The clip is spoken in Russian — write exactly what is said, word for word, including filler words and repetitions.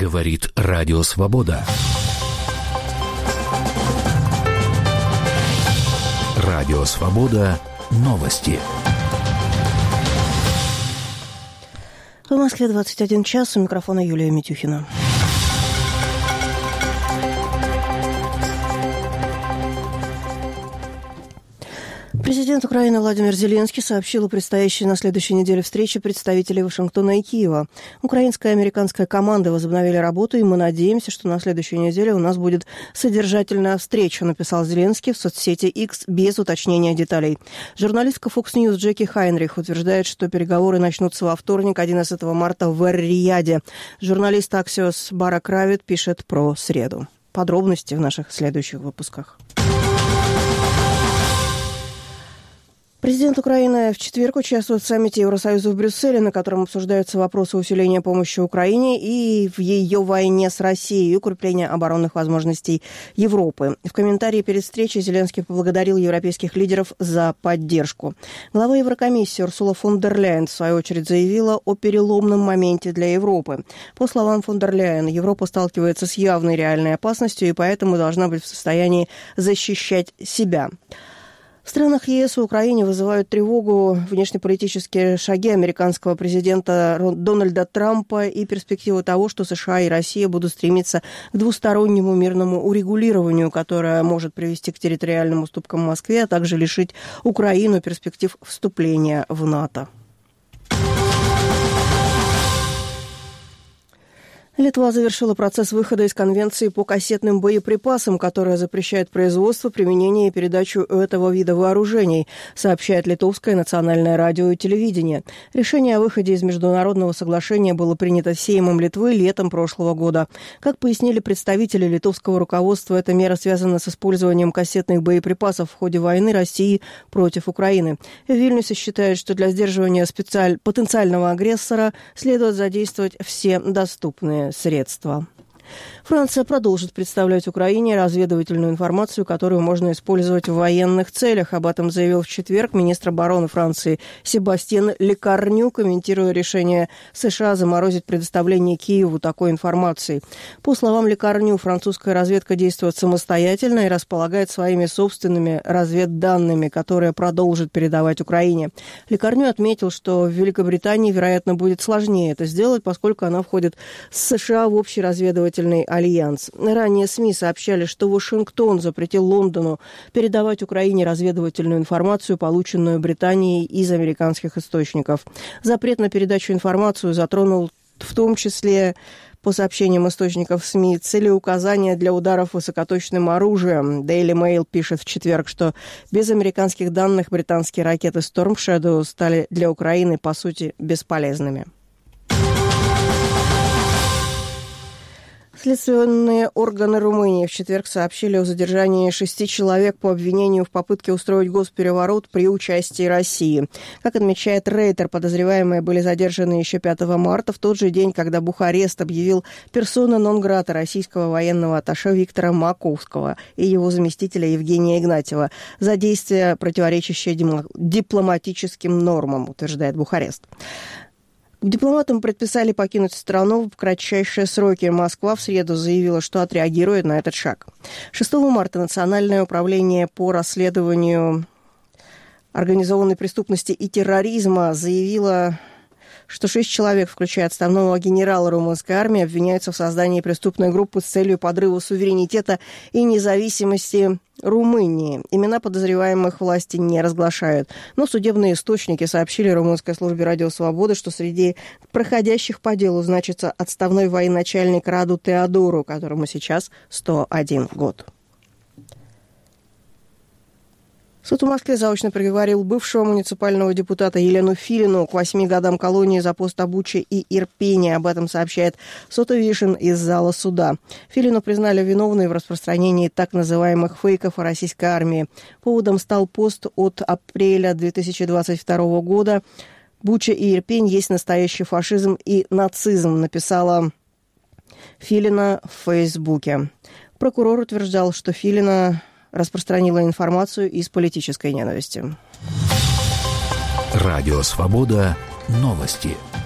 Говорит Радио Свобода. Радио Свобода. Новости. В Москве двадцать один час. У микрофона Юлия Митюхина. Президент Украины Владимир Зеленский сообщил о предстоящей на следующей неделе встрече представителей Вашингтона и Киева. Украинская и американская команды возобновили работу, и мы надеемся, что на следующей неделе у нас будет содержательная встреча, написал Зеленский в соцсети X без уточнения деталей. Журналистка Fox News Джеки Хайнрих утверждает, что переговоры начнутся во вторник, одиннадцатого марта в Эр-Рияде. Журналист Axios Барак Равит пишет про среду. Подробности в наших следующих выпусках. Президент Украины в четверг участвует в саммите Евросоюза в Брюсселе, на котором обсуждаются вопросы усиления помощи Украине и в ее войне с Россией и укрепления оборонных возможностей Европы. В комментарии перед встречей Зеленский поблагодарил европейских лидеров за поддержку. Глава Еврокомиссии Урсула фон дер Ляйен, в свою очередь, заявила о переломном моменте для Европы. По словам фон дер Ляйен, Европа сталкивается с явной реальной опасностью и поэтому должна быть в состоянии защищать себя. В странах ЕС и Украине вызывают тревогу внешнеполитические шаги американского президента Дональда Трампа и перспективу того, что США и Россия будут стремиться к двустороннему мирному урегулированию, которое может привести к территориальным уступкам Москве, а также лишить Украину перспектив вступления в НАТО. Литва завершила процесс выхода из Конвенции по кассетным боеприпасам, которая запрещает производство, применение и передачу этого вида вооружений, сообщает Литовское национальное радио и телевидение. Решение о выходе из международного соглашения было принято Сеймом Литвы летом прошлого года. Как пояснили представители литовского руководства, эта мера связана с использованием кассетных боеприпасов в ходе войны России против Украины. В Вильнюсе считают, что для сдерживания специаль... потенциального агрессора следует задействовать все доступные средства. Франция продолжит представлять Украине разведывательную информацию, которую можно использовать в военных целях. Об этом заявил в четверг министр обороны Франции Себастьян Лекарню, комментируя решение США заморозить предоставление Киеву такой информации. По словам Лекарню, французская разведка действует самостоятельно и располагает своими собственными разведданными, которые продолжит передавать Украине. Лекарню отметил, что в Великобритании, вероятно, будет сложнее это сделать, поскольку она входит с США в общий разведывательный альянс. Ранее СМИ сообщали, что Вашингтон запретил Лондону передавать Украине разведывательную информацию, полученную Британией из американских источников. Запрет на передачу информации затронул в том числе, по сообщениям источников СМИ, целеуказания для ударов высокоточным оружием. Daily Mail пишет в четверг, что без американских данных британские ракеты Storm Shadow стали для Украины, по сути, бесполезными. Следственные органы Румынии в четверг сообщили о задержании шести человек по обвинению в попытке устроить госпереворот при участии России. Как отмечает Рейтер, подозреваемые были задержаны еще пятого марта, в тот же день, когда Бухарест объявил персона нон-грата российского военного атташе Виктора Маковского и его заместителя Евгения Игнатьева за действия, противоречащие дипломатическим нормам, утверждает Бухарест. Дипломатам предписали покинуть страну в кратчайшие сроки. Москва в среду заявила, что отреагирует на этот шаг. шестого марта Национальное управление по расследованию организованной преступности и терроризма заявило, что шесть человек, включая отставного генерала румынской армии, обвиняются в создании преступной группы с целью подрыва суверенитета и независимости Румынии. Имена подозреваемых власти не разглашают. Но судебные источники сообщили румынской службе Радио Свобода, что среди проходящих по делу значится отставной военачальник Раду Теодору, которому сейчас сто один год. Суд в Москве заочно приговорил бывшего муниципального депутата Елену Филину к восьми годам колонии за пост о Буче и Ирпене. Об этом сообщает Сотовишин из зала суда. Филину признали виновной в распространении так называемых фейков о российской армии. Поводом стал пост от апреля две тысячи двадцать второго года. «Буча и Ирпень есть настоящий фашизм и нацизм», написала Филина в Фейсбуке. Прокурор утверждал, что Филина распространила информацию из политической ненависти. Радио Свобода. Новости.